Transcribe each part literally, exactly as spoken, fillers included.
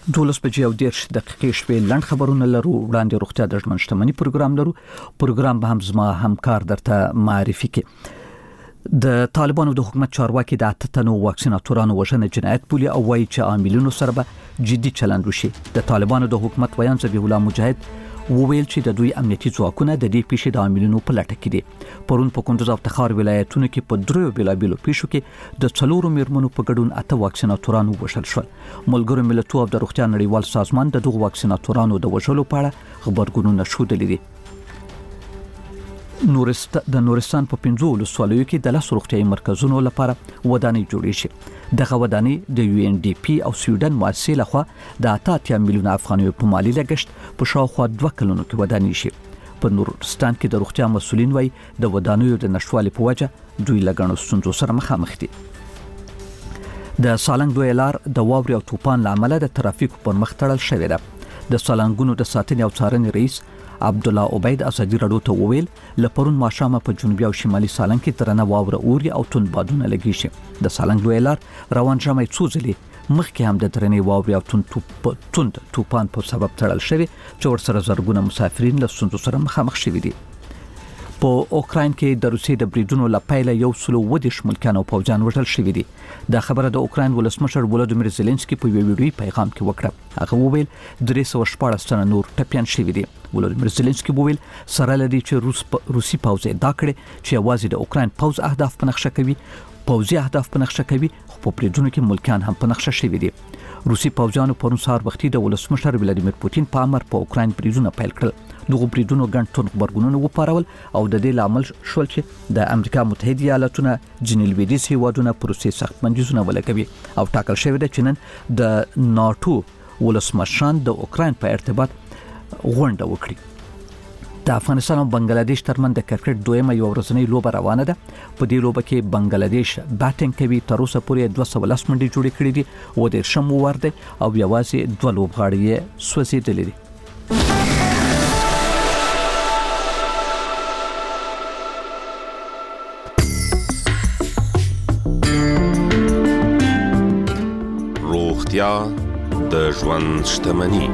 دولس بجې او دیرش دقیقې شپې لنډ خبرونه لرو. وړاندې روغتیا د ژوند شتمنۍ پروګرام لرو. پروګرام به هم زما همکار درته معرفي کړي. د طالبانو د حکومت چارواکي د اته تنو واکسیناتورانو وژنه جنایت بولي او وایي چې عاملینو سره به جدي چلند وشي. د طالبانو د حکومت ویان ذبیح الله مجاهد وویل چې د دوی امنیتي ځواکونه د دې پیښې د عاملینو په لټه کې دي. پرون په کندوز او تخار ولایتونو کې په دریو بېلابېلو پیښو کې د څلورو میرمنو په ګډون اته واکسیناتورانو وژل شول. ملګرو ملتونو او د روغتیا نړیوال سازمان د دغو واکسیناتورانو د وژلو په اړه خبرګونونه ښودلي دي. نورست د نورستان په پنځو ولسوالیو کې د لاس روغتیايي مرکزونو لپاره ودانۍ جوړې شي. دغه ودانۍ د یو ان ډي پی او سویډن مؤسسې لخوا د اته اتیا میلیونه افغانیو په مالي لګښت په شاوخوا دوه کلونو کې ودانۍ شي. په نورستان کې د روغتیا مسؤلین وایي د ودانیو د نشټوالي په وجه دوی لګڼو ستونزو سره مخامخ دي. د سالنګ دوی لار د واورې او طوفان لامل د ترافیک پر مخ تړل شوې ده. د سالنګونو د ساتنې او څارنې رئیس عبدالله عبید ازادي راډیو ته وویل لپرون ماښام په جنوبي او شمالي سالنګ کې درنه واوره اوري او توند بادونه لګي شي. د سالنګ دوی لار روان ژمي څو ځلې مخکې هم د درنې واورې او توند توند طوفان په سبب تړل شوی چې ورسره زرګونه مسافرین له ستونزو سره مخامخ شوي دي. په اوکراین کې د روسیې د بریدونو لپاره یو سلو ودیش ملکان او پوځیان وژل شوي دي. دا خبره د اوکراین ولسمشر ولادیمیر زيلنسکي په یو ویډیوي پیغام کې وکړه. هغه وویل درې سوه شپاړس تنه نور ټپیان شوي دي. ولادیمیر زيلنسکي وویل سره لدی چې روس پ... روسي پوځ دا کړي چې یوازې د اوکراین پوځ اهداف په نقشه کوي پوځي اهداف په نقشه کوي خو په بریدونو کې ملکان هم په نقشه شوي دي. روسي پوځیانو پرون سهار وختي د ولسمشر ولادیمیر پوتین په امر په اوکراین بریدونه پیل کړل. دغه بریدونو ګڼ تون خبرګونونه وپارول او د دې لامل شول چې د امریکا متحده ایالاتونه ځینې لویدیځ هیوادونه پر روسیې سخت بندیزونه ولګوي او ټاکل شوی ده چې نن د ناتو ولسمشران د اوکراین په ارتباط غونډه وکړي. د افغانستان او بنگلاديش ترمن د کرکټ دویمه یو ورځنۍ لوبه روانه ده. په دې لوبه کې بنگلاديش بیټینګ کوي. تر اوسه پورې دوه سوه لس منډې جوړې کړې دي او د شم ور دي او یوازې دوه لوبغاړي یې سوځېدلي دي. روغتیا د ژوند شتمني.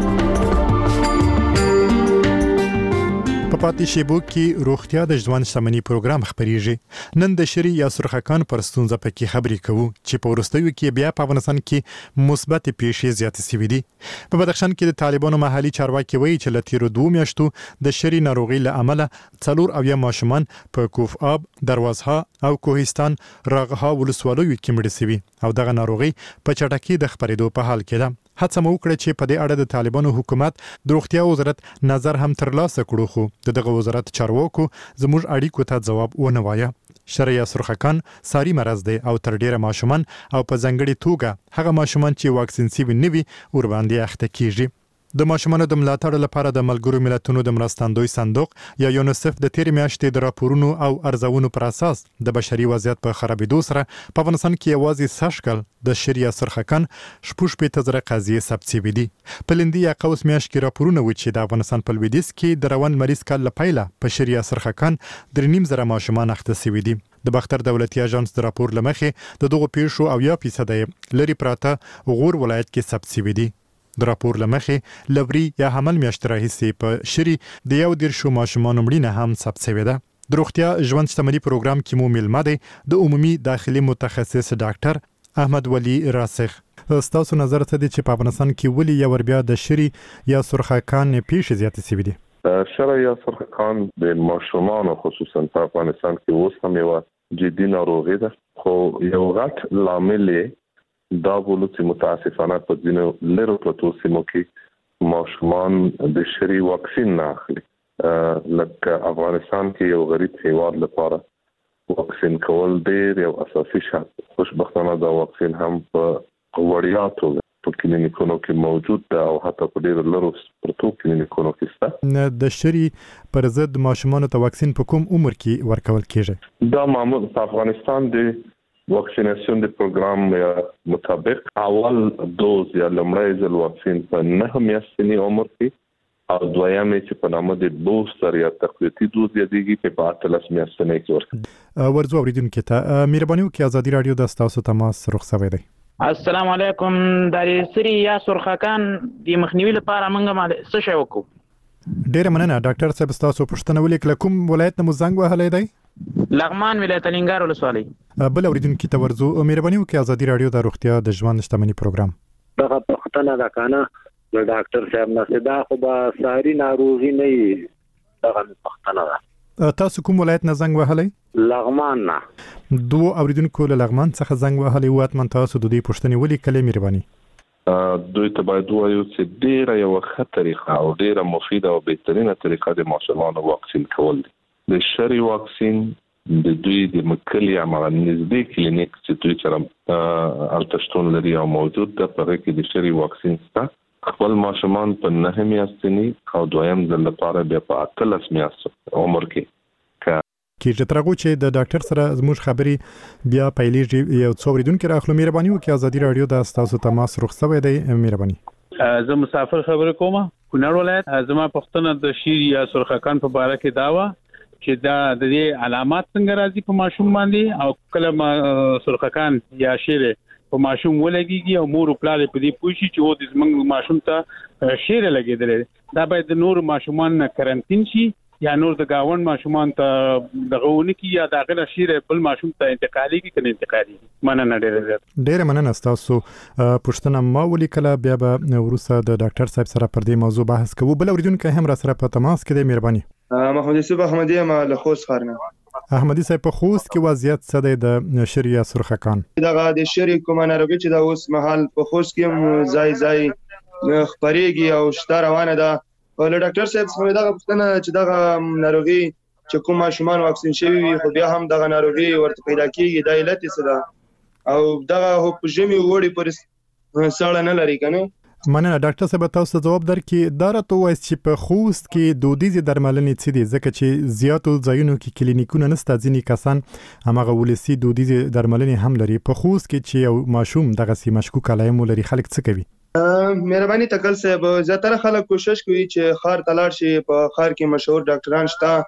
په پاتې شیبو کې روغتیا د ژوند شتمنۍ پروګرام خبريږي. نن د شری یا سرخکان پر ستونزه پکې خبرې کوو چې په ورستیو کې بیا په افغانستان کې مثبت پیښې زیاتې شوې دي. په بدخشان کې د طالبانو محلي چارواکي وایي چې له تیرو دوه میاشتو د شری ناروغي له امله څلور اویا ماشومان په کوف آب، دروازها او کوهستان راغها ولسوالیو کې مړ شوي او دغه ناروغي په چټکۍ د خبرېدو په حال کې ده. هڅه مو وکړه چې په دې اړه د طالبانو حکومت د روغتیا وزارت نظر هم ترلاسه کړو خو دغه وزارت چارواکو زموږ اړیکو ته ځواب ونه وایه. شری سرخکان ساری مرض دی او تر ډیره ماشومان او په ځنګړي توګه هغه ماشومان چې واکسین شوي نه وي ور باندې اخته کیږي. د ماشومانو د ملاتړ لپاره د ملګرو ملتونو د مرستندوی صندوق یا یونیسف د تیر میاشتې د راپورونو او ارزونو پر اساس د بشري وضعیت په خرابېدو سره په افغانستان کې یوازې سشکل د شری سرخکان شپږ شپېته زره قضیې ثبت شوي دي. په لندي یا قوس میاشت کې راپورونه و چې د افغانستان په لویدیځ کې د روان مریض کال لپاره په شری سرخکان درې نیم زره ماشومان اخته شوي دي. د بختر دولتي اژانس د راپور لمخې د دغو پیښو اویا فیصد لري پراته غور ولایت کې ثبت شوي دي. د راپور لمخې لوري یا حمل میاشت راهیسې په شری د یو دیرشو ماشومانو مړینه هم ثبت شوې ده. د روغتیا ژوند شتمنۍ پروګرام کې مو میلمه دی د عمومي داخلي متخصص ډاکټر احمد ولی راسخ. ستاسو نظر څه دی چې په افغانستان کې ولې یو ور بیا د شری یا سرخکان پیښې زیاتې شوې دي؟ شری یا سرخکان د ماشومانو خصوصا په افغانستان کې اوس هم یو جدي ناروغي ده خو یو غټ لامل دا بولو چې متاسفانه په ځینو لرو پرتو سیمو کې ماشومان د شری واکسین نه اخلي. لکه افغانستان کې یو غریب هیواد لپاره واکسین کول ډېر یو اساسي شرط. خوشبختانه دا واکسین هم په وړیا توګه په کلینیکونو کې موجود ده او حتی په ډېر لرو پرتو کلینیکونو کې شته. د شری پر ضد ماشومانو ته واکسین په کوم عمر کې ورکول کیږي؟ دا معمول په افغانستان د واکسیناسیون د پروګرام مطابق اول دوز یا لومړی ځل واکسین په نهه میاشتنی عمر کې او دویمه چې په نامه د بوستر یا تقویتي دوز یادېږي په اتلس میاشتنی کې ورکړي. ورځو اوریدونکو ته مهرباني وکړئ ازادي رادیو د تاسو تماس رخصوي دی. السلام علیکم. د سری یا سرخکان د مخنیوي لپاره موږ مال څه شی وکړو؟ ډیره مننه ډاکټر صاحب، تاسو پوښتنه ولیکله کوم ولایت نه مو زنګ وهلی دی؟ لغمان ولایت الینګار ولسوالۍ. بل اوریدونکو ته ورزو مهرباني وکړئ ازادي رادیو د روغتیا د ژوند شتمنۍ پروګرام دغه پښتنه دا کنه د ډاکټر صاحب نه دا خو به ساری ناروغي نه وي، دغه پښتنه ده. تاسو کوم ولایت نه زنګ وهلی؟ لغمان نه. دوه اوریدونکو له لغمان څخه زنګ وهلی وو، اتمن تاسو د دې پوښتنې ولیکلې مهرباني. دوی ته باید وایو چې ډیره یو ښه طریقه او ډیره مفیده او بهترینه طریقه د ماشومانو واکسین کول دي. د شری واکسین د دوی د مکلی عمل نږدې کلینیک چې دوی سره التشتون لري او موجود ده، په کې د شری واکسین سره خپل ماشومان په نهه میاشتې او دویم ځل لپاره بیا په اتلس میاشتو عمر کې کې ترغو چې د ډاکټر سره زموږ خبري بیا پیلېږي. یو څو اوریدونکو راخلو مهرباني وکړئ ازادي رادیو د تاسو تماس رخصوي دی مهرباني. زه مسافر خبرې کوم کونړ ولایت. زما پښتنه د شیر یا سرخکان په اړه کې داوا چې دا د دې علامات څنګه راځي په ماشوم باندې او کله ما سرخکان یا شیر په ماشوم ولګيږي او مور پلار په دې پوښي چې و د زمنګ ماشوم ته شیر لګیدل، دا باید نور ماشومان کرنټین شي یا نور د گاوند ماشومان ته دغهونه کی یا داخله شیر بل ماشوم ته انتقالي کی کنه انتقالي مننه ډېر ډېر مننه تاسو پښتنه ما ولیکله. بیا به ورسره د ډاکټر صاحب سره پر دې موضوع بحث کوو. بل اوریدونکو هم را سره په تماس کې دی مهرباني. محمد یوسف احمدی ما له خوست خارنه. احمدی صاحب په خوست کې وضعیت څه دی د شری یا سرخکان؟ دغه د شری کومه ناروغي چې د اوس مهال په خوست کې ځای ځای خبرېږي او شته روانه ده. له ډاکټر صاحب څخه دا غوښتنه چې دغه ناروغي چې کوم ماشومان واکسین شوي وي خو بیا هم دغه ناروغي ورته پیدا کیږي، دا علت څه ده او دغه په ژمي وړي پر ساړه نه لري کنه؟ مننه ډاکټر صاحب، تاسو جواب درکې دا راته وایي چې په خوست کې دودیزې درملنې څه دي، ځکه چې زیاتو ځایونو کې کلینیکونه نشته، ځینې کسان هماغه ولسي دودیزې درملنې هم لري. په خوست کې چې یو ماشوم دغه سي مشکوک علائم لري، خلک څه کوي؟ مهرباني تکل صاحب، زیاتره خلک کوشش کوي چې خار تلاړ شي، په خار کې مشهور ډاکټران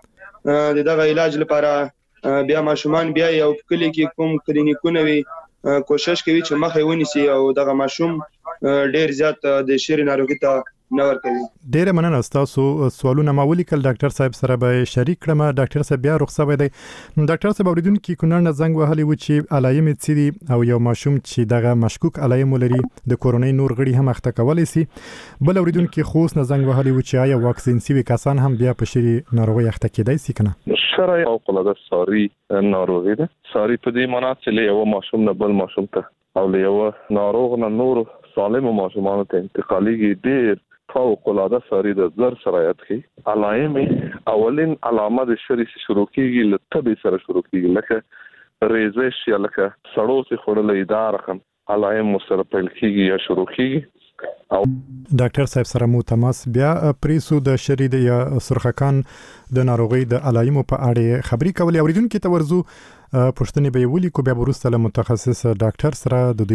شته د دغه علاج لپاره. بیا ماشومان بیا یو کلی کې کوم کلینیکونه وي کوشش کوي چې مخه ونیسي او دغه ماشوم ډیر زیات د شری ناروغي ته نور کوي. ډیر مننه تاسو سوالونه ما ولیکل ډاکټر صاحب سره به شریک کړم. ډاکټر صاحب بیا رخصت دی. ډاکټر صاحب اوریدونکو کونړ نه زنګ وهلی و چې علائم څه دي او یو ماشوم چې دغه مشکوک علائم لري د کورونای نور غړي هم اخته کولای شي. بل اوریدونکو خوست نه زنګ وهلی و چې آیا واکسین سوي کسان هم بیا په شری ناروغي اخته کېدای شي کنه؟ شری او قلاده ساری ناروغي ده. ساری په دې معنی چې له یو ماشوم نه بل ماشوم ته او له یو ناروغ نه نور سالم ماشومان ته انتقالي ډیر فوق العاده ساری د زر شرایط کې علائم اولین علامه د شری شروع کیږي لته به سره شروع کیږي لکه ریزش یا لکه سړو څخه خړلې دا رقم علائم سره پیل کیږي یا شروع کیږي. او ډاکټر صاحب سره مو تماس بیا پریسو د شری د یا سرخکان د ناروغي د علائم په اړه خبري کولې. اوریدونکو ته ورزو پښتنې به ولیکو بیا ورسته له متخصص ډاکټر سره د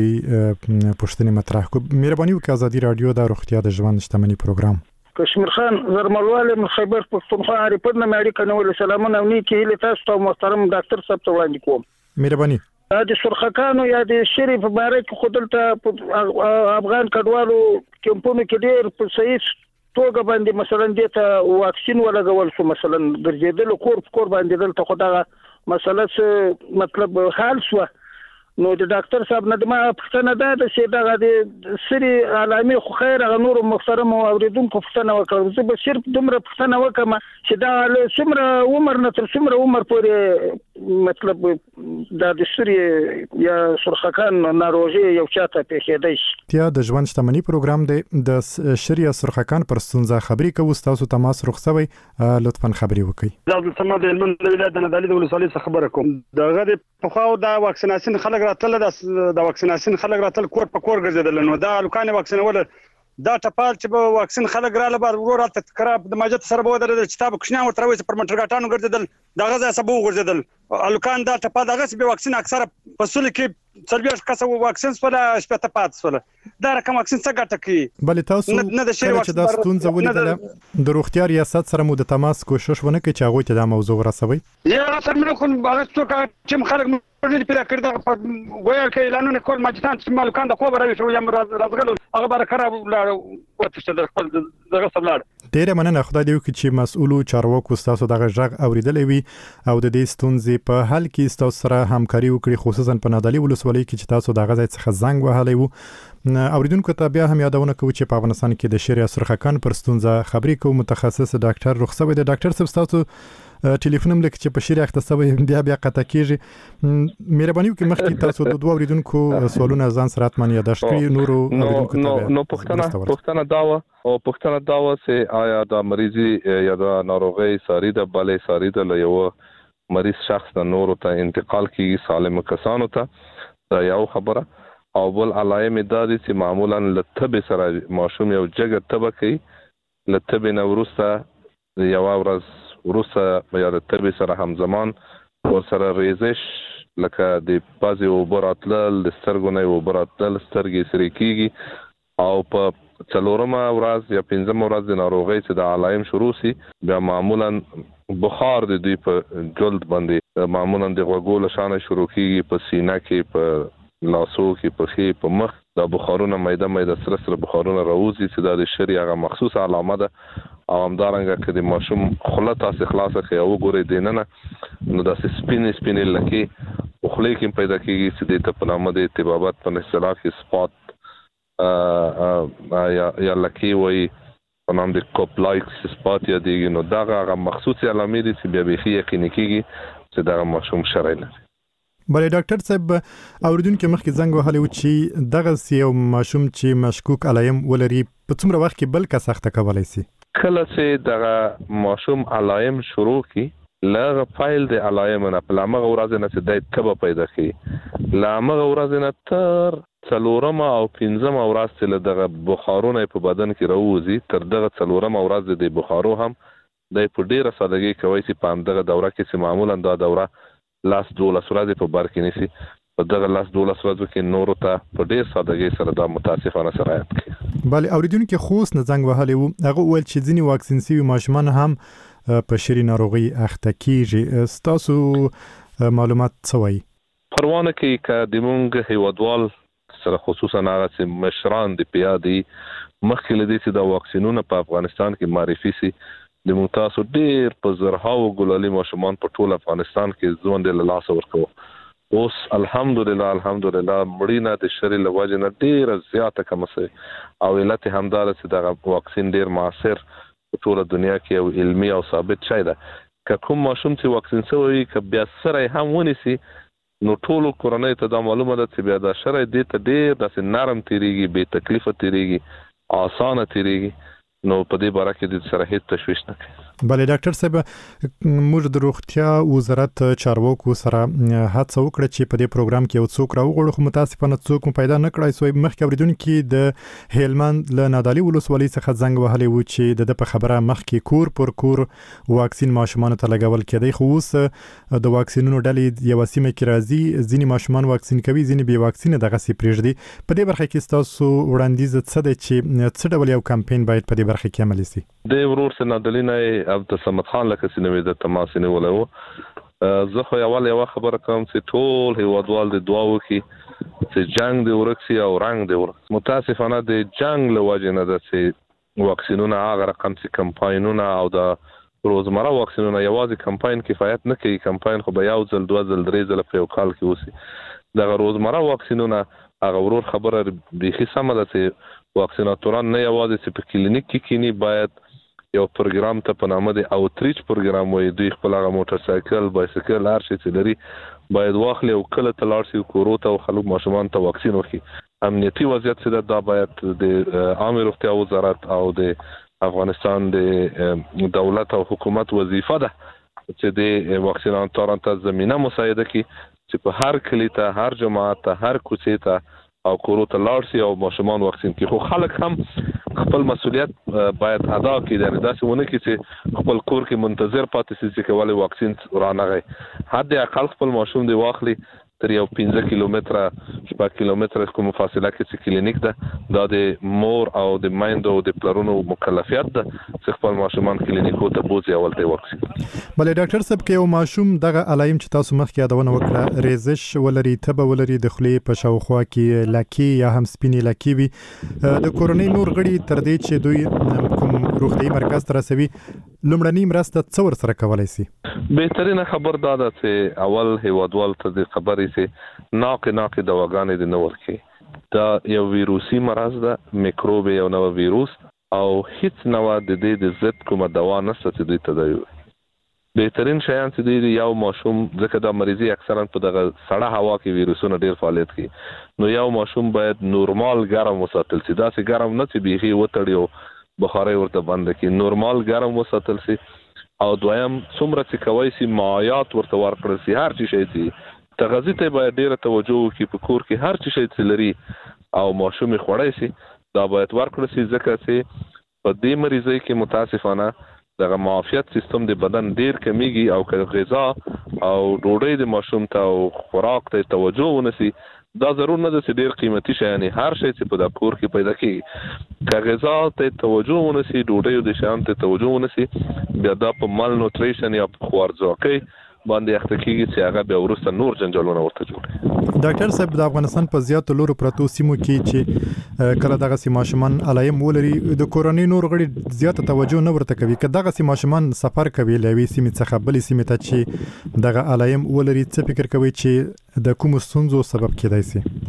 دې پښتنې مطرح کو. مهرباني وکړئ ازادي رادیو د روغتیا د ژوند شتمنۍ پروګرام. کشمیر خان زرملواله خیبر پښتونخوا ریپورت نه مې اړیکه نو سلامونه او نیکی له تاسو ته محترم ډاکټر صاحب ته وړاندې کوم. مهرباني. د سرخکانو یا د شری په باره کې خودلته افغان کډوالو کمپونو کې ډیر په صحیح توګه باندې مثلا د ته واکسین ولګول شو، مثلا ګرځیدل کور کور باندې دلته خدای مسله مطلب حال شو. نو د ډاکټر صاحب نه د ما پښتنه ده چې دغه د سری علامه خو خیر غ نور محترم اوریدونکو پښتنه وکړم. زه به صرف دومره پښتنه وکم چې دا له څومره عمر نه تر څومره عمر پورې مطلب د سری یا سرخکان ناروغي یو چاته پیښیدای شي. تیا د ژوند شتمنۍ پروګرام دی د شری یا سرخکان پر ستونزه خبري کوو. تاسو تماس رخصوي لطفا خبري وکړئ. دا د سماد علم ولایت د ندالي د ولسوالۍ څخه خبره کوم. دغه د پخاو د واکسیناسیون خلک راتل د واکسیناسیون خلک راتل کور په کور ګرځیدل. نو دا الکان واکسینول دا ټپال چې به واکسین خلک را لبا ورور ته کراب د ماجت سره به درته کتاب کښنه ورته وځي پر منټرګاټانو ګرځیدل دغه ځای سبو ګرځیدل الکان دا ټپال دغه به واکسین اکثره فصل کې څلوېښت کسه واکسین سوله شپېته پاتې سوله دا رقم واکسین څه ګټه کوي بلې تاسو نه د شری کله چې دا ستونزه ولیدله د روغتیا ریاست سره مو د تماس کوشش ونه کړ چې هغوی ته دا موضوع ورسوي یا سره موږ خو هغه څوک چې خلک موږ پیدا کړی دا وایي چې اعلانونه کول ماجستان چې مالکان د خو راوي شو یم راځغلو هغه بار خراب وته چې د خپل دغه سملاړ ډیره مننه خدای دې وکړي چې مسؤلو چارواکو تاسو دغه ژغ اوریدلې وي او د دې ستونزې په حل کې تاسو سره همکاري وکړي خصوصا په نادعلي ولسوالۍ کې چې تاسو دغه ځای څخه زنګ وهلی وو اوریدونکو ته بیا هم یادونه کوو چې په افغانستان کې د شری سرخکان پر ستونزه خبرې کوو متخصص ډاکټر رخصوی د ډاکټر صاحب تاسو ټلیفون هم لکه چې په شری اخته سوی بیا بیا قطع کیږي مهرباني وکړئ مخکې تاسو د دوه اوریدونکو سوالونه ځان سره اتمن یاداشت کړئ نورو اوریدونکو ته نو پښتنه پښتنه داوا او پښتنه داوا چې آیا د مریضي یا د ناروغي ساري د بالې ساري د یو مریض شخص د نورو ته انتقال کیږي سالم کسانو ته دا یو خبره او بل علائم دا دي چې معمولا لتب سره ماشوم یو جګ تبه کوي لتب نه ورسته یو ورځ ورسته یا د تبې سره همزمان ورسره ریزش لکه د بازي وبراتل د سترګو نه وبراتل سترګې سری کیږي او په څلورمه ورځ یا پنځمه ورځ د ناروغۍ چې د علائم شروع سي بیا معمولا بخار د دوی په جلد باندې معمولا د غوګول شانه شروع کیږي په سینه کې په لاسو کې په خې په مخ د بخارونه مېده مېده سره سره بخارونه راوځي چې د شری هغه مخصوصه علامه ده او همدارنګه چې د ماشوم خله تاسو خلاصه کوي او ګوري دیننه نو د سپین سپین لکه خله کې پیدا کیږي چې د په نامه د ارتباطات په اصطلاح کې سپاټ یا یا لکه وي په نام د کوپلایک سپاټ یا دیږي نو دا هغه مخصوصه علامه دي چې بیا به یقیني کیږي چې دا ماشوم شری نه بلې ډاکټر صاحب اوریدونکو مخکې زنګ وهلی و چې دغه یو ماشوم چې مشکوک علائم ولري په څومره وخت کې بل کس اخته کولی شي کله چې دغه ماشوم علائم شروع کی لغه فایل د علائم نه په لامغه ورځ نه چې د تبه پیدا کی لامغه ورځ نه تر څلورمه او پنځمه ورځ چې دغه بخارونه په بدن کې راوځي تر دغه څلورمه ورځ د بخارو هم د په ډیره سادهګي کوي چې په دغه دوره کې چې معمولا دا دوره لاس دولس ورځې په بار کې نشي په دغه لاس دولس ورځو کې نورو ته په ډیر سادهګي سره دا متاسفانه سرایت کوي بلې اوریدونکو خوست نه زنګ وهلی وو هغه ویل چې ځینې واکسین شوي ماشومان هم په شری ناروغي اخته کیږي تاسو معلومات څه وایي پروانه کې ک د مونږ هیوادوال سره خصوصا هغه چې مشران د پیادي مخکې لدی چې دا واکسینونه په افغانستان کې معرفي سي د متاسو ډیر په زرهاو ګلالي ماشومان په ټول افغانستان کې ژوند له لاس ورکو اوس الحمدلله الحمدلله مړینه د شری لواجه نه ډیر زیاته کم سي او علت همدار چې دا واکسین ډیر موثر په ټول دنیا کې او علمي او ثابت شوی ده که کوم ماشوم چې واکسین شوی ک بیا سره هم ونیسي نو ټول کورنۍ ته دا معلومه ده چې بیا دا شری دې ته ډیر د نرم تیریږي به تکلیف تیریږي آسان تیریږي نو په دې باره کې د سره هیڅ تشویش نه کوي بلې ډاکټر صاحب موږ د روغتیا وزارت چارواکو سره هڅه وکړه چې په دې پروګرام کې یو څوک راوغوړو خو متاسفانه څوک مو پیدا نه کړای سوی مخکې اوریدونکو د هلمند له نادعلي ولسوالۍ څخه زنګ وهلی و چې د په خبره مخکې کور پر کور واکسین ماشومان ته لګول کېدی خو اوس د واکسینونو ډلې یو سیمه کې راځي ځینې ماشومان واکسین کوي ځینې بې واکسینه دغه سي پرېږدي په دې برخه کې تاسو وړاندیز څه دی چې څه ډول یو کمپاین باید په دې برخه کې عملي شي د ورور سره نادعلي نه عبد الصمد خان لکه سینوي د تماس نه ولو زه خو اول یو خبره کوم چې ټول هیوادوال د دعا وکي چې جنگ دی ورکسي او رنگ دی ورک متاسفانه د جنگ له وجې نه د چې واکسینونه هغه رقم چې کمپاینونه او د روزمره واکسینونه یوازې کمپاین کفایت نه کوي کمپاین خو به یو ځل دوه ځل درې ځله په یو کال کې وسی د روزمره واکسینونه هغه ورور خبره بيخي سم ده چې واکسیناتوران نه یوازې چې په کلینیک کې کینی باید یو پروګرام ته په نامه دی اوټریچ پروګرام وي دوی خپل هغه موټر سایکل بایسیکل هر شي چې لري باید واخلي او کله تلار شي کورو ته او خلک ماشومان ته واکسین ورکړي امنیتي وضعیت چې دا باید د عامه روغتیا وزارت او د افغانستان د دولت او حکومت وظیفه ده چې د واکسیناتورانو ته زمينه مساعده کړي چې په هر کلی ته هر جماعت ته هر کوڅې ته او کورو ته لاړ شي او ماشومان واکسین کړي خو خلک هم خپل مسؤلیت باید ادا کړي دا داسې ونه کړي چې خپل کور کې منتظر پاتې شي چې کولای واکسین ورانغی حد اقل خپل ماشوم دی واخلي تر یو پنځه کیلومتره شپږ کیلومتره کوم فاصله کې چې کلینیک ده دا د مور او د مایندو او د پلرونو مکلفیت ده چې خپل ماشومان کلینیکو ته بوزي اول ته ورسي. بلې ډاکټر صاحب کې یو ماشوم دغه علایم چې تاسو مخکې یادونه وکړه ریزش ولري تبه ولري د خولې په شاوخوا کې لکې یا هم سپینې لکې وي د کورنۍ نور غړي تر دې چې دوی کوم روغتیايي مرکز ته رسوي لومړنۍ مرسته څه ورسره کولی شي؟ بهترینه خبر دا ده چې اول هیوادوال ته د خبرې چې ناقې ناقې دواګانې د نه ورکړي. دا یو ویروسي مرض ده میکروب یو نوی ویروس او هیڅ نوی د دې د ضد کومه دوا نشته چې دوی ته دی. بهترین شیان چې دی یو ماشوم ځکه دا مریضي اکثرا په دغه سړه هوا کې ویروسونه ډیر فعالیت کوي نو یو ماشوم باید نورمال ګرم وساتل شي. دا چې ګرم نه چې بیخي وتړي بخاري ورته بند کړي نورمال ګرم وساتل شي او دویم څومره چې کوي سي مایات ورته ورکړل شي هر څه شي تغذیه ته باید ډیره توجه وکړي په کور کې هر څه شي لري او ماشوم خوړای شي دا باید ورکړل شي ځکه چې په دې مریضۍ کې متاسفانه دغه معافیت سیستم د بدن ډیر کمیږي او که غذا او ډوډۍ د ماشوم ته او خوراک ته توجه ونسي دا ضرور نه ده چې ډیر قیمتي شي یعنی هر شی چې په د کور کې پیدا کیږي که غذا ته توجه ونسي ډوډۍ او د شیان ته توجه ونسي بیا دا په مال نوټریشن یا خوارځواکۍ باندې اخته کیږي چې هغه بیا ورسته نور جنجالونه ورته جوړي. ډاکټر صاحب د افغانستان په زیاتو لورو پرتو سیمو کې چې کله دغه سیمه ماشومان علایم ولري د کورنۍ نور غړي زیاته توجه نه ورته کوي که دغه سیمه ماشومان سفر کوي لوي سیمه څخه بلې سیمه ته چې دغه علایم ولري څه فکر کوي چې د کوم ستونزو سبب کېدای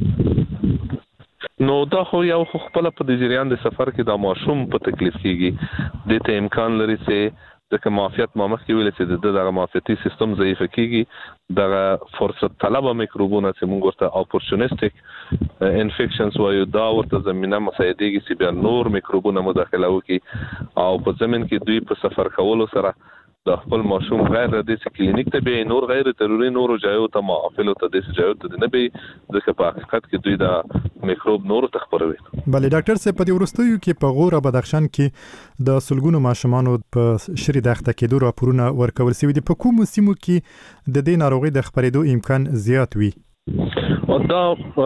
شي؟ نو دا خو یو خپل په د جریان د سفر کې د ماشوم په تکلیف کیږي د ته امکان لري چې دغه معافیت ما مخکې ویل چې دغه معافیتي سیستم ضعیف کیږي دغه فرصت طلب میکروبونه چې موږ ورته اپورچونیسټک انفیکشنز وایو دا ورته زمينه مساعدېږي چې بیا نور میکروبونه مداخله وکړي او په زمين کې دوی په سفر کولو سره د خپل ماشوم غیر د دې کلینیک ته به نور غیر ضروري نور جایو ته معافلو ته د جایو ته نه به ځکه په حقیقت کې دوی دا میکروب نور تخبروي. بلې ډاکټر صاحب په دې ورستیو کې په غوره بدخشان کې د سلګونو ماشومانو په شری دښته کې دوه راپورونه ورکول شوي دي په کوم سیمو کې د دې ناروغي د خپرېدو امکان زیات وي؟ او دا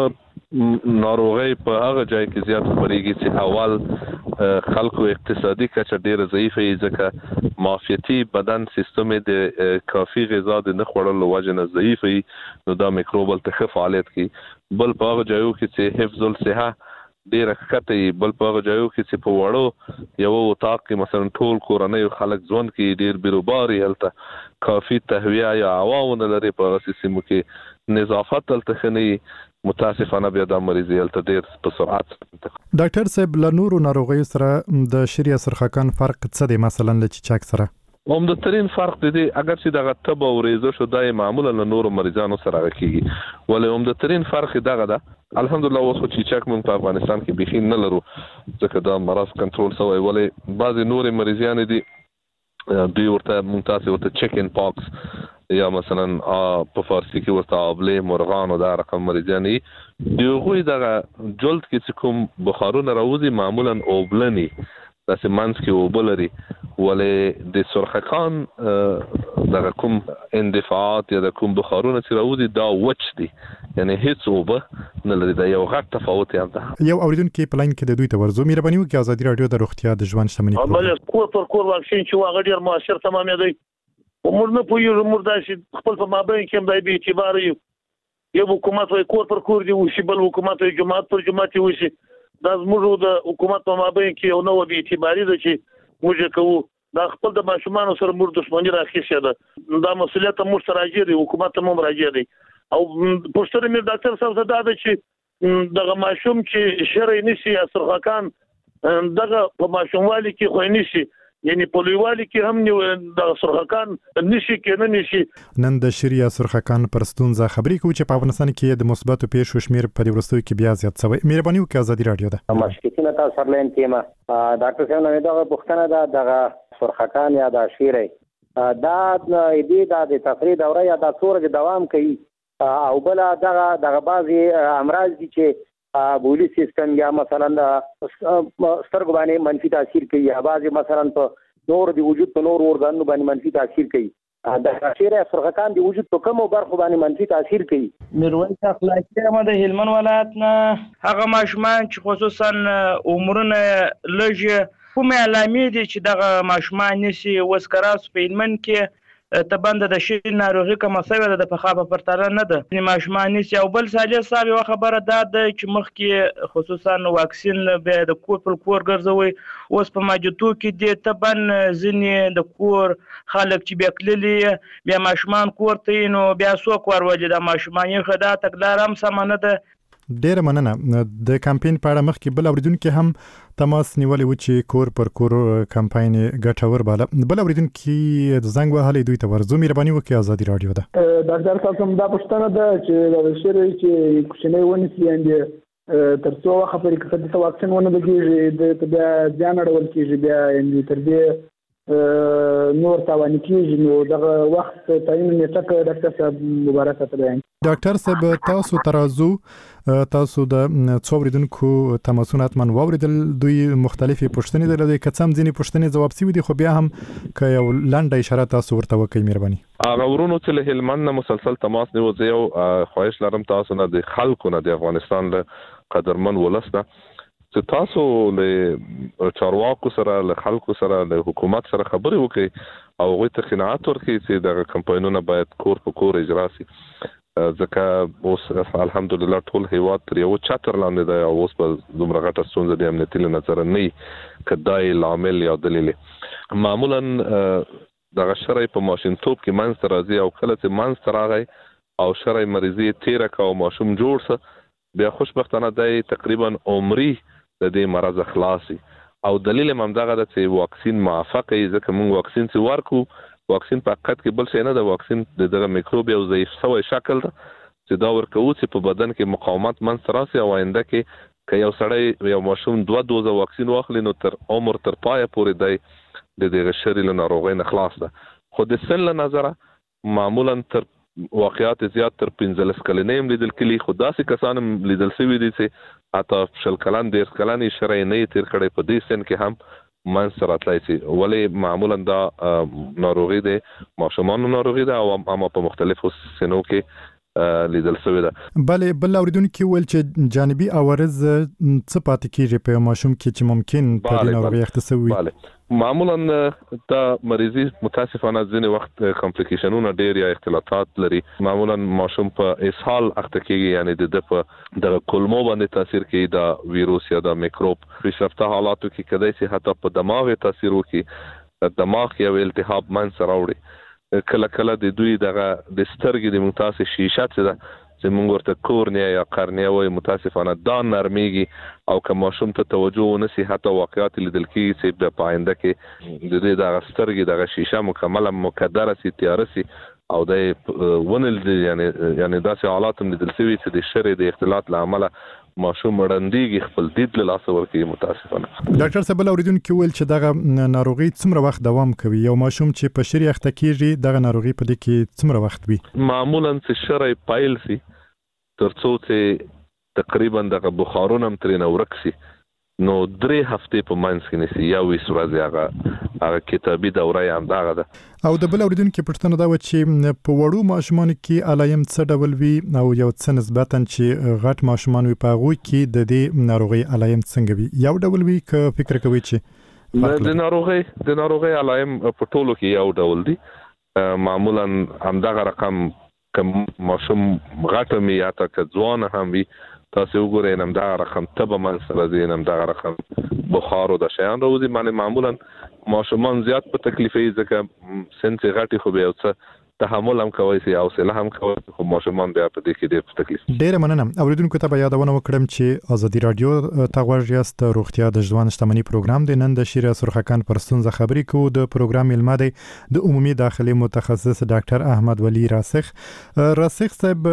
ناروغي په هغه ځای کې زیات خپرېږي چې اول خلکو اقتصادي کچه ډیره ضعیفه وي ځکه معافیتي بدن سیستم د کافي غذا د نه خوړلو وجه نه ضعیف وي نو دا میکروبل ته فعالیت کوي. بل په هغه ځایو کې چې حفظ الصحه ډیره کته بل په هغه ځایو کې چې په وړو یو وطاق کې مثلا ټول کورنۍ خلک ځوان کې ډیر بیروباري هلته کافي تهویه یا عوامونه لري په سیستم کې نظافت تلته خني متاسفانه بیا د مریضي هلته ډیر په سرعت. ډاکټر صاحب له نورو ناروغیو سره د شری سرخکان فرق څه دی مثلا له چیچاک سره؟ عمدترین فرق دی اگر چې دغه تب او ریزش دای معمولا له نورو مریضانو سره کیږي ولې عمدترین فرق دغه ده الحمدلله اوس خو چیچاک مونږ په افغانستان کې بخي نه لرو ځکه دا مرض کنټرول شوی ولې بعضی نور مریضان دي دوی ورته مونږ ورته چیکن پاکس یا مثلا په فارسی کې ورته ابله مرغان او دا رقم مریضان دي دوی دغه جلد کې کوم بخارونه راوځي معمولا اوبلني داسې منځ کې وبلري ولې د سرخکان دغه کوم اندفاعات یا د کوم بخارونه چې راوځي دا وچ دي یعنی هیڅ اوبه نه لري دا یو غټ تفاوت دی. یو اوریدونکو په لاین کې د دوی ته ورزو مهرباني وکړئ ازادي رادیو د روغتیا د ژوند شتمنۍ بل کور پر کور واکسین چې واغ ډیر موثر تمامې دی عمر نه پوي عمر داسې خپل په مابین کې هم دای به اعتبار یو حکومت وای کور پر کور دی او شی بل حکومت وای جماعت پر جماعت وي دا زموږ د حکومت په مابین کې یو نو به اعتباري ده چې موږ کوو دا خپل د ماشومان سره مور دښمنی راخیسته ده دا مسولیت موږ سره راځي دی حکومت هم راځي دی او پوښتنه مې ډاکټر صاحب ته دا ده چې دغه ماشوم چې شرعي نشي سرخکان دغه په ماشوموالي کې خو نشي یعنی په لویوالي کې هم د سرخکان نشي کې نه نشي. نن د شری سرخکان پر ستونزه خبرې کوي چې په افغانستان کې د مثبتو پیښو شمیر په دې ورستیو کې بیا زیات شوی. مهرباني وکړئ ازادي رادیو ده مشکلتونه تاسو سره لاین کېما ډاکټر صاحب نو دا پوښتنه ده دغه سرخکان یا د شری دا دې د تفرید دوره یا د څورګ دوام کوي او بل دغه دغه بعضي امراض دي چې بولی سیستم یا مثلا سترګو باندې منفي تاثیر کوي یا بعضي مثلا په نور دی وجود په نور ورګانو باندې منفي تاثیر کوي د شیره سرخکان د وجود په کومو برخو باندې منفي تاثیر کوي. میرویس اخلاقی هم د هلمند ولایت نه هغه ماشومان چې خصوصا عمرونه لږ کومې علامې دي چې دغه ماشومان نشي وسکراس په هلمند کې تبند د شي ناروغي کومه سوي د پخا په پرتاله نه ده ماشومان نشي. او بل ساجه صاحب یو خبره ده چې مخکې خصوصا واکسین به د کور پر کور ګرځوي اوس په ماجتو کې د تبن ځنې د کور خلک چې بیکللی بیا ماشومان کور ته نو بیا څوک ورولي د ماشومان یې خدا تکلار هم سمانه ده. ډیره مننه. د کمپاین په اړه مخکې بل اوریدونکو هم تماس نیولې و چې کور پر کور کمپاین ګټور باله. بل اوریدونکو زنګ وهلې دوی ته ورزو مهرباني وکړئ. ازادي رادیو ده. ډاکټر صاحب کوم دا پښتنه ده چې د شری چې کوشنۍ ونیسي اند تر څو خبرې کړي چې واکسین ونه لګیږي د بیا ځان اړول کیږي بیا اند تر دې نور تاوان کیږي نو دغه وخت تعین نیټه کې ډاکټر صاحب مبارک ته. ډاکټر صاحب تاسو ترازو تاسو د څوریدونکو تماسونات من واوریدل دوی مختلفي پوښتنې درلودي کڅم ځینې پوښتنې جواب سی ودي خو بیا هم ک یو لاندې اشاره تاسو ورته وکړئ مهرباني. هغه ورونو چې له هلمند نه مسلسل تماس نیوځي او خواهش لرم تاسو نه د خلکو نه د افغانستان له قدرمن ولسنه چې تاسو له چارواکو سره له خلکو سره له حکومت سره خبرې وکړي او هغه ته قناعت ورکړي چې د کمپاینونو باید کور په کور اجرا شي ځکه اوس الحمدلله ټول هیواد تر یو چتر لاندې دی او اوس په دومره غټه ستونزه د امنیتي له نظر نه کدای لامل یا دلیل معمولا د شرعي په ماشینتوب کې منځ راځي او کله چې منځ راغی او شرعي مریضي تیر کا او ماشوم جوړ سه بیا خوشبختانه دی تقریبا عمري د دې مرض خلاصي او دلیل هم دغه د چې واکسین موافقه ځکه موږ واکسین چې ورکو واکسین په حقیقت کې بل څه نه د واکسین د دغه میکروب یو ضعیف شوی شکل ده چې دا ورکو چې په بدن کې مقاومت منځ راسي او آینده کې که یو سړی یو ماشوم دوه دوزه واکسین واخلي نو تر عمر تر پای پورې دی د دغه شری له ناروغۍ نه خلاص ده. خو د سن له نظره معمولا تر واقعات زیات تر پنځلس کلنې هم لیدل کېږي خو داسې کسان هم لیدل شوي دي چې حتی شل کلن دېرش کلن یې شرعي نه تیر کړی په دې سن کې هم منځ راتلی شي ولې معمولا دا ناروغي ده ماشومانو ناروغي ده او اما په مختلفو سنو کې لیدل شوی ده. بلې بل اوریدونکو ول چې جانبي عوارض څه پاتې کیږي په ماشوم کې چې ممکن په دې ناروغي اخته وي؟ bale معمولا دا مریضي متاسفانه ځینې وخت کمپلیکیشنونه ډېر یا اختلاطات لري. معمولا ماشوم په اسهال اخته کیږي یعنی د په د کولمو باندې تاثیر کوي دا ویروس یا دا میکروب. پیشرفته حالاتو کې کدی چې حتی په دماغ تاثیر وکړي دماغ یو التهاب منځ راوړي کله کله د دوی دغه د سترګې د متاسف شیشه څه ده چې موږ ورته کورنیا یا قرنیا وایي متاسفانه دا نرمیږي او که ماشوم ته توجه ونشي حتی واقعات لیدل کېږي چې د پاینده کې د دې دغه سترګې دغه شیشه مکمله مکدره سي تیاره سي او د ونل یعنی یعنی داسې حالات هم لیدل شوي چې د شرعي د اختلاط له امله ماشوم رندېږي خپل دید له لاسه ورکوي متاسفانه. ډاکټر صاحب اوریدونکو ویل چې دغه ناروغي څومره وخت دوام کوي؟ یو ماشوم چې په شرعي اخته کېږي دغه ناروغي په دې کې څومره وخت وي؟ معمولا چې شرعي پایل سي تر څو چې تقریبا دغه بخارونه هم ترېنه ورک سي نو درې هفتې په منځ کې نسی یا ویس ورځې هغه هغه کتابي دوره یې همدغه ده. او د بل اوریدونکو پوښتنه دا و چې په وړو ماشومانو کې علایم څه ډول وي او یو څه نسبتا چې غټ ماشومان وي په هغوی کې د دې ناروغۍ علایم څنګه وي؟ یو ډول وي که فکر کوي چې د ناروغۍ د ناروغۍ علایم په ټولو کې یو ډول دي. معمولا همدغه رقم که ماشوم غټ وي یا که ځوان هم وي تاسو وګورئ نن دا رقم تبه من سره دي نن دا رقم بخار او د شیان روزي معنی معمولا ماشومان زیات په تکلیفې ځکه سنت غټي خو به او څه تحمل هم کوي سي او سله هم کوي خو ماشومان بیا په دې کې ډېر تکلیف. ډېر مننه. اوریدونکو ته یادونه وکړم چې ازادي رادیو ته غوږ یاست. روغتیا د ژوند شتمنۍ پروګرام دی. نن د شیره سرخکان پر ستونزه خبرې کوو. د پروګرام علما دی د عمومي داخلي متخصص ډاکټر احمد ولی راسخ. راسخ صاحب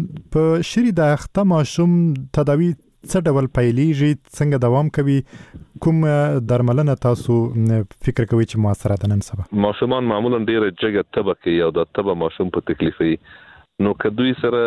په شری د اخته ماشوم تداوی څه ډول پیلېږي څنګه دوام کوي کوم درملنه تاسو فکر کوي چې موثره ده نن سبا؟ ماشومان معمولا ډېر جګه تبه کوي او د تبه ماشوم په تکلیفي نو کدوې سره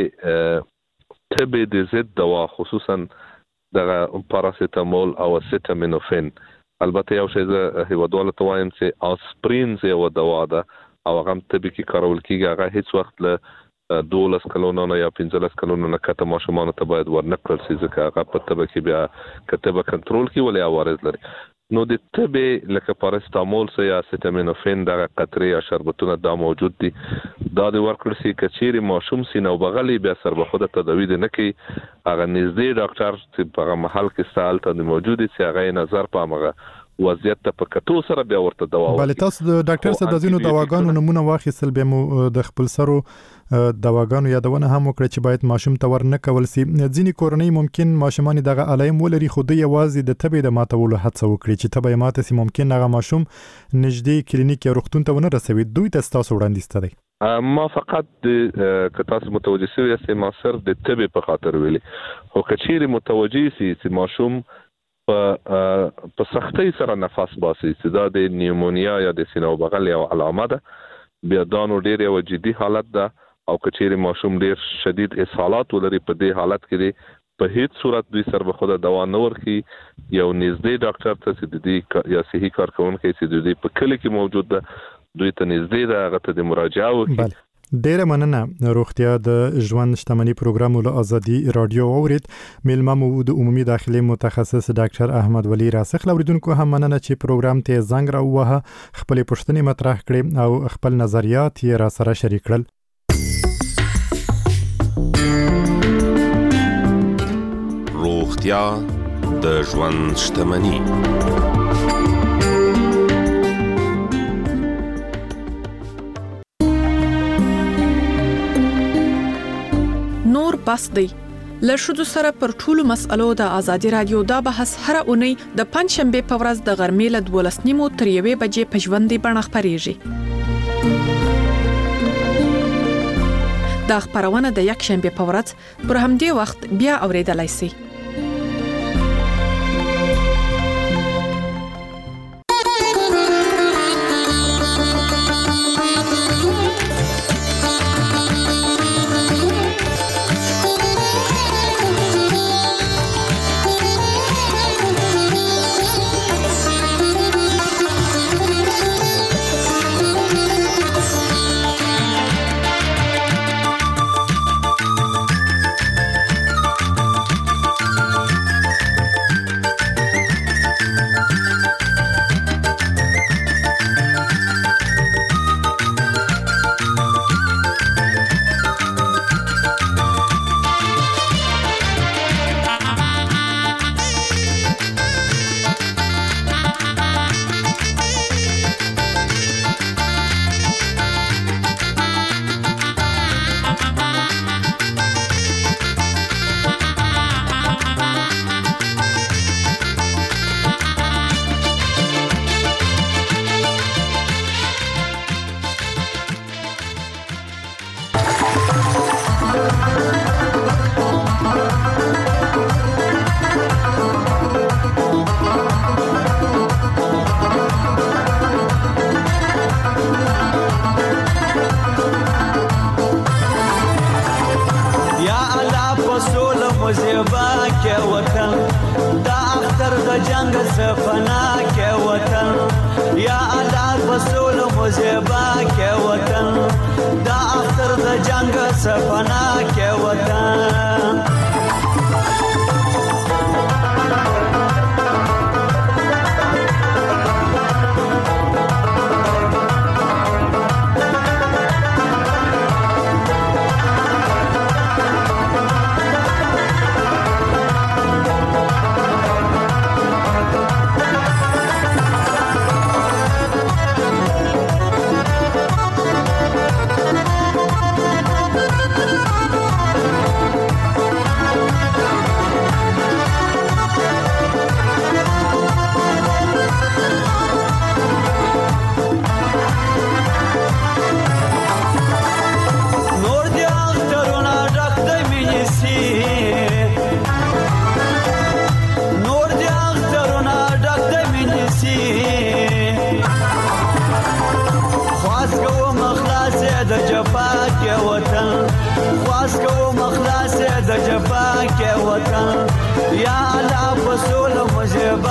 د تبه د ضد دوا خصوصا د پاراسیتامول او اسیتامینوفین البته یو شی زه هیوادوالو ته وایم چې اسپرین یو دوا ده او هغه طبي کې کارول کیږي هغه هیڅ وخت له دولس کلونو نه یا پنځلس کلونو نه کته ماشومان ته باید ورنکړل شي ځکه هغه په طب کې بیا کتبه کنټرول کې ولې عوارض لري. نو د طب لکه پاراسټامول سه یا اسټامینوفین دغه قطرې یا شربتونه دا موجود دي دا د ورکړل شي کچيري ماشوم سینه وبغلی بیا سر به خود تداوی نه کوي هغه نږدې ډاکټر چې په محل کې سالته د موجود دي هغه نظر په هغه وضعیت ته په کتو سره بیا ورته دوا ورکړي. بل تاسو د ډاکټر سره د زینو دواګانو نمونه واخیستل به مو د خپل سرو دواګانو یادونه هم وکړه چې باید ماشوم ته ورنه کول سي. ځینې کورنۍ ممکن ماشومان دغه علائم ولري خو د یوازې د تبې د ماتولو هڅه وکړي چې تبې ماته سي ممکن هغه ماشوم نږدې کلینیک یا روغتون ته ونه رسوي. دوی ته تاسو وړاندیز ته دی ما فقط د کتاس متوجه سوی است ما سر د تبې په خاطر ویلي او کچيري متوجه سي چې ماشوم په په سختۍ سره نفس باسي چې دا د نیومونیا یا د سینې وبغل یو علامه ده بیا دا نو ډېر یو جدي حالت ده او کچيري ماشوم ډېر شدید اسهالات ولري په دې حالت کې په هیڅ صورت دوی سر به خود دوا نه ورکي یو نږدې ډاکټر ته چې د دې یا صحي کارکونکو چې د دې په کلی کې موجود ده دوی ته نږدې ده هغه ته د مراجعه وکړي. ډیره مننه. روغتیا د ژوند شتمنۍ پروګرام له ازادي رادیو اورید میلمه مو د عمومي داخلي متخصص ډاکټر احمد ولی راسخ لوریدونکو هم مننه چې پروګرام ته زنګ راووه خپل پوښتنې مطرح کړې او خپل نظریات یې را سره شریک کړل. روغتیا د ژوند شتمنۍ. نور بس دی له شذو سره پر ټولو مسألو د ازادي رادیو دا بحث هر اونۍ د پنځ شنبه په ورځ د غرمې له دولس نیمو تر یوې بجې په ژوندۍ بڼه خپرېږي. دا خبرونه د یک شنبه په ورځ پر همدې وخت بیا اوریدلای شئ.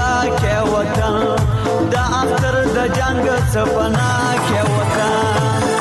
سپنا کې وطن